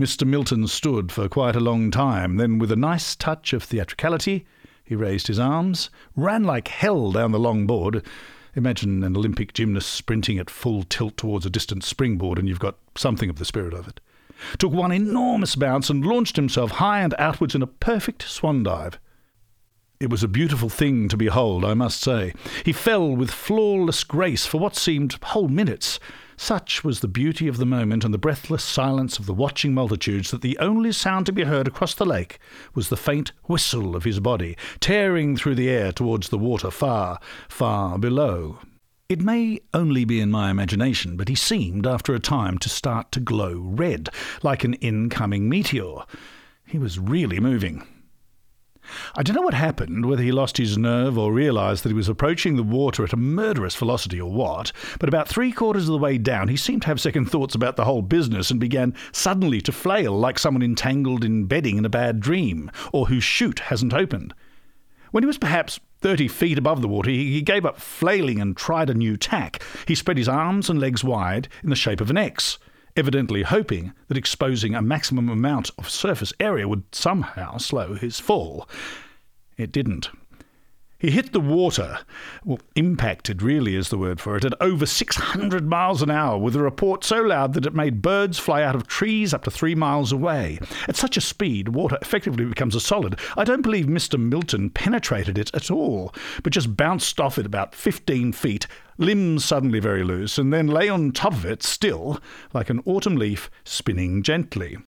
Mr. Milton stood for quite a long time. Then, with a nice touch of theatricality, he raised his arms, ran like hell down the long board. Imagine an Olympic gymnast sprinting at full tilt towards a distant springboard, and you've got something of the spirit of it. Took one enormous bounce and launched himself high and outwards in a perfect swan dive. It was a beautiful thing to behold, I must say. He fell with flawless grace for what seemed whole minutes. Such was the beauty of the moment and the breathless silence of the watching multitudes that the only sound to be heard across the lake was the faint whistle of his body, tearing through the air towards the water far, far below. It may only be in my imagination, but he seemed, after a time, to start to glow red, like an incoming meteor. He was really moving. I don't know what happened, whether he lost his nerve or realised that he was approaching the water at a murderous velocity or what, but about 3/4 of the way down he seemed to have second thoughts about the whole business and began suddenly to flail like someone entangled in bedding in a bad dream, or whose chute hasn't opened. When he was perhaps 30 feet above the water, he gave up flailing and tried a new tack. He spread his arms and legs wide in the shape of an X, evidently hoping that exposing a maximum amount of surface area would somehow slow his fall. It didn't. He hit the water, impacted really is the word for it, at over 600 miles an hour with a report so loud that it made birds fly out of trees up to 3 miles away. At such a speed, water effectively becomes a solid. I don't believe Mr. Milton penetrated it at all, but just bounced off it about 15 feet, limbs suddenly very loose, and then lay on top of it still, like an autumn leaf spinning gently.